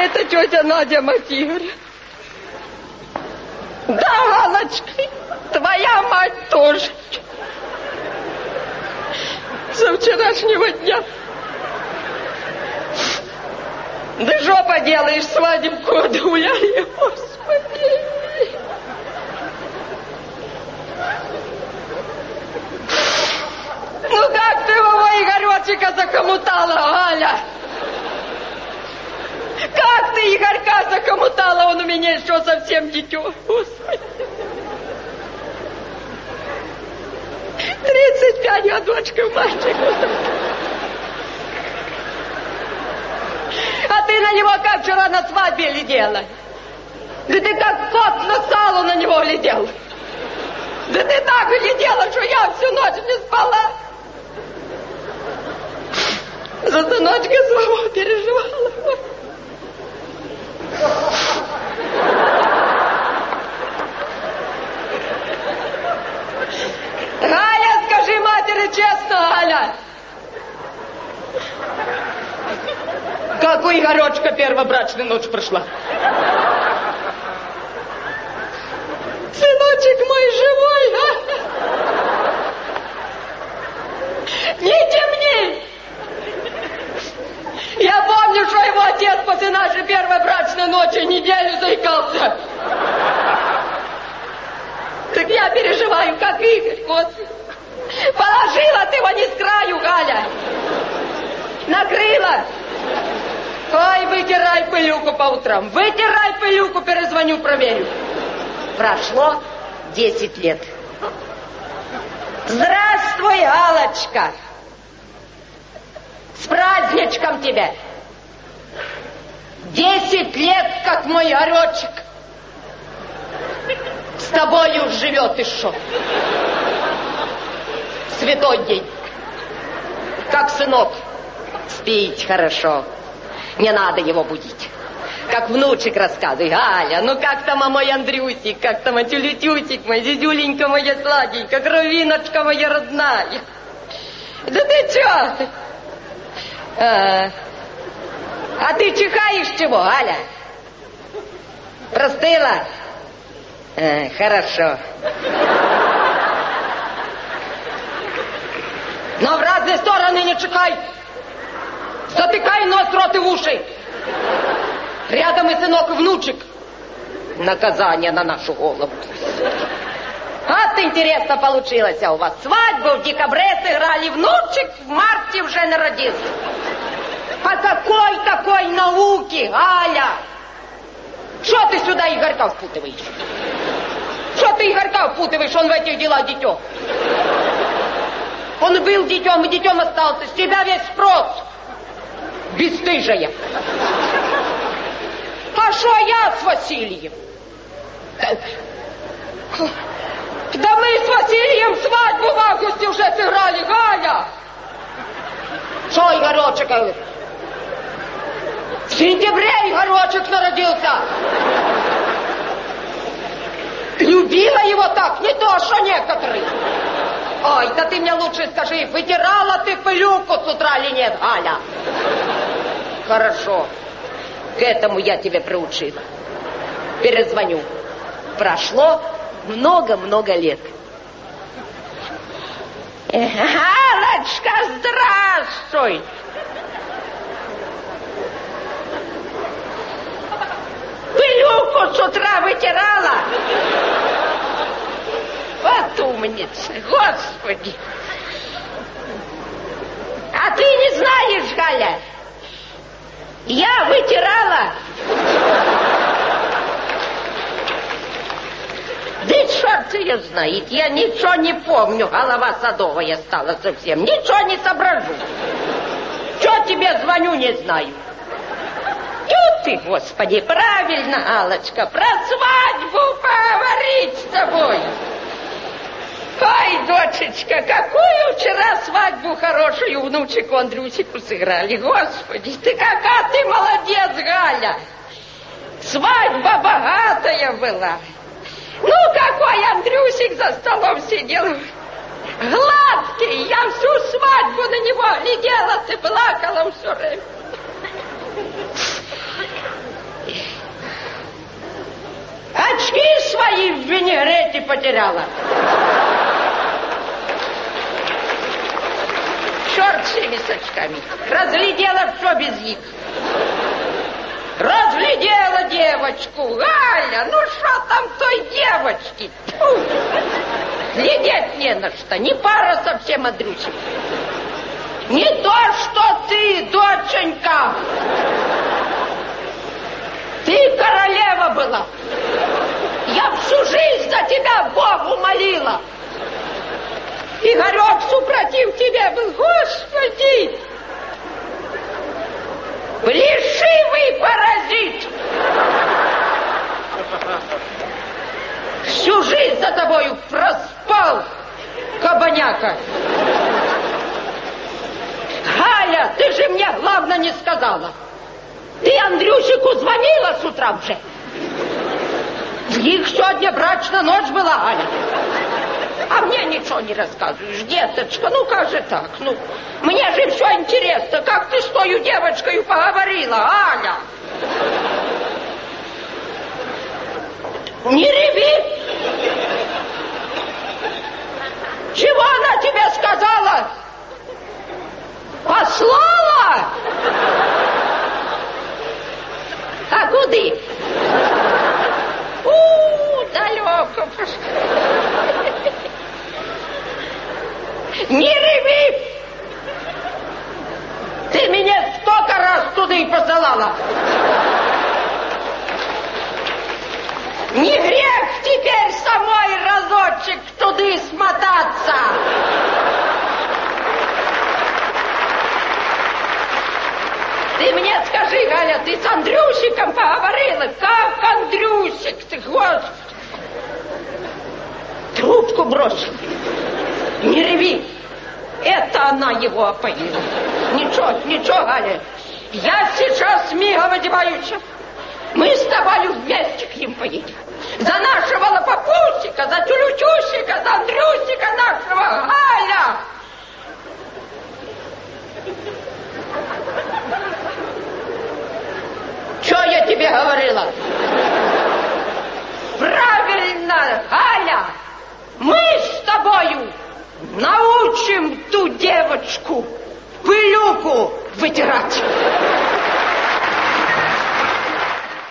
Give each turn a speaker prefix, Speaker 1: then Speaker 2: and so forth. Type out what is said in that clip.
Speaker 1: Это тетя Надя Матигр. Да, Галочка, твоя мать тоже. Со вчерашнего дня. Да что поделаешь, свадебку отгуляли, Господи. Ну как ты его, Игоречика, закомутала, Галя? Как ты Игорька закомутала, он у меня еще совсем дитё, Господи. 35 годочков мальчику. А ты на него как вчера на свадьбе глядела? Да ты как кот на салу на него глядел. Да ты так глядела, что я всю ночь не спала. За сыночка своего переживала. Галя, скажи матери честно, Галя. Как у Игоречка первобрачная ночь прошла? Сыночек мой живой, а? Не темни! Я помню, что его отец после нашей первой брачной ночи неделю заикался. Так я переживаю, как Игорь, Господи. Положила ты его не с краю, Галя. Накрыла. Ой, вытирай пылюку по утрам. Вытирай пылюку, перезвоню, проверю. Прошло 10 лет. Здравствуй, Галочка. С праздничком тебя. 10 лет, как мой Оречек с тобою живет еще. Святой день. Как сынок. Спить хорошо. Не надо его будить. Как внучек рассказывай. Галя, ну как там мой Андрюсик, как там Тюлютюсик мой, зизюленька моя сладенькая, кровиночка моя родная. Да ты чё? А ты чихаешь чего, Галя? Простыла? Хорошо. Но в разные стороны не чихай. Затыкай нос, рот и уши. Рядом и сынок, и внучек. Наказание на нашу голову. Вот интересно получилось у вас. Свадьбу в декабре сыграли, внучек в марте уже народился. По какой такой науке, Галя? Что ты сюда Игорька впутываешь? Что ты Игорька впутываешь? Он в этих делах дитё. Он был детем и детем остался. С тебя весь спрос. Бесстыжая. А что я с Василием? Да мы с Василием свадьбу в августе уже сыграли, Галя. Что Игоречек? В сентябре Игоречек народился. Любила его так, не то, что некоторые. Ой, да ты мне лучше скажи, вытирала ты пылюку с утра или нет, Галя? Хорошо. К этому я тебя приучила. Перезвоню. Прошло много-много лет. Галочка, здравствуй. Пылюку с утра вытирала. Вот умница, Господи. А ты не знаешь, Галя, я вытирала. Да черт ее знает, я ничего не помню, голова садовая стала совсем, ничего не соображу. Что тебе звоню, не знаю. Тю ты, Господи, правильно, Аллочка, про свадьбу поговорить с тобой. Ой, дочечка, какую вчера свадьбу хорошую внучику Андрюсику сыграли. Господи, ты какая ты молодец, Галя. Свадьба богатая была. Ну, какой Андрюсик за столом сидел. Гладкий, я всю свадьбу на него глядела, ты плакала все время. потеряла. Черт с теми сачками. Разглядела все без них. Разглядела девочку. Галя, ну что там той девочки? Тьфу. Глядеть не на что. Не пара совсем, Андрюсик. Не то, что ты, доченька. Ты королева была. Я всю жизнь за тебя Богу молила. Игорек супротив тебя был. Господи! Плешивый паразит! Всю жизнь за тобою проспал, кабаняка. Галя, ты же мне главное не сказала. Ты Андрюсику звонила с утра уже? Их сегодня брачная ночь была, Галя. А мне ничего не рассказываешь, деточка, ну как же так? Ну, мне же все интересно, как ты с той девочкой поговорила, Аля? Не реви! Чего она тебе сказала? Послала? А куды? Далеко. Не реви! Ты меня столько раз туда и посылала. Не грех теперь самой разочек туда смотаться. Ты мне скажи, Галя, ты с Андрюсиком поговорила? Как Андрюсик ты, Господи? Трубку бросил. Не реви. Это она его опоила. Ничего, Галя. Я сейчас мигом одеваюсь. Мы с тобою вместе к ним поедем. За нашего Лопопусика, за Тюлютюсика, за Андрюсика нашего. Галя! Что я тебе говорила? Правильно, Галя! Мы с тобою научим ту девочку пылюку вытирать.